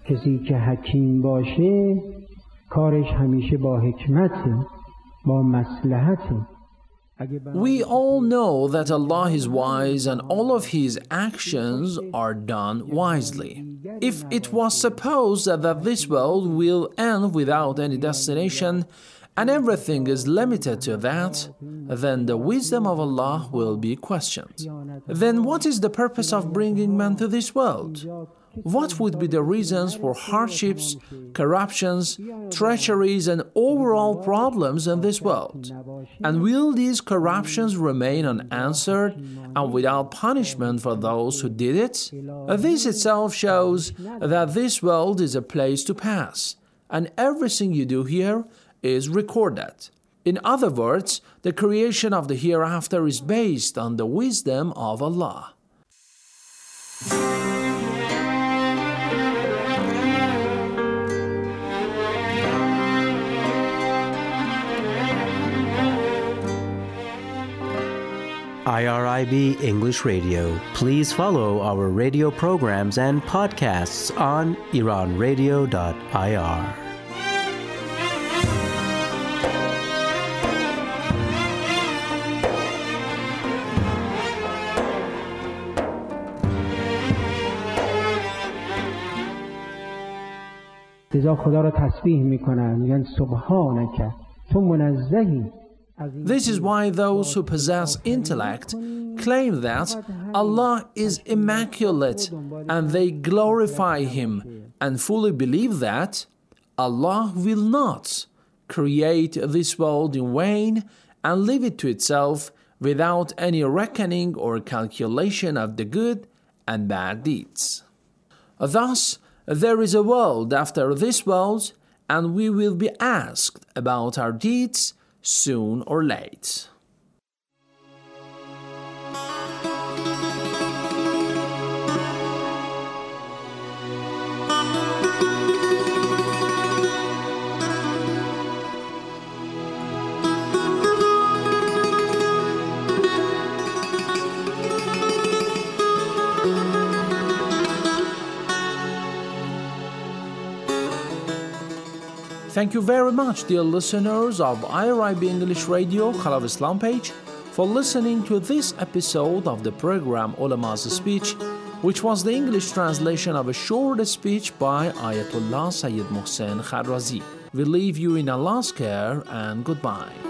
کسی که حکیم باشه کارش همیشه با حکمته، با مصلحته. We all know that Allah is wise and all of His actions are done wisely. If it was supposed that this world will end without any destination and everything is limited to that, then the wisdom of Allah will be questioned. Then what is the purpose of bringing man to this world? What would be the reasons for hardships, corruptions, treacheries, and overall problems in this world? And will these corruptions remain unanswered and without punishment for those who did it? This itself shows that this world is a place to pass, and everything you do here is recorded. In other words, the creation of the hereafter is based on the wisdom of Allah. IRIB English Radio. Please follow our radio programs and podcasts on iranradio.ir. لذا خدا را تسبیح میکنن، میگن سبحانک تو منزهی. This is why those who possess intellect claim that Allah is immaculate and they glorify Him and fully believe that Allah will not create this world in vain and leave it to itself without any reckoning or calculation of the good and bad deeds. Thus, there is a world after this world, and we will be asked about our deeds soon or late. Thank you very much, dear listeners of IRIB English Radio, Khalaf Islam page, for listening to this episode of the program Ulama's Speech, which was the English translation of a short speech by Ayatollah Sayyid Mohsen Kharrazi. We leave you in Allah's care and goodbye.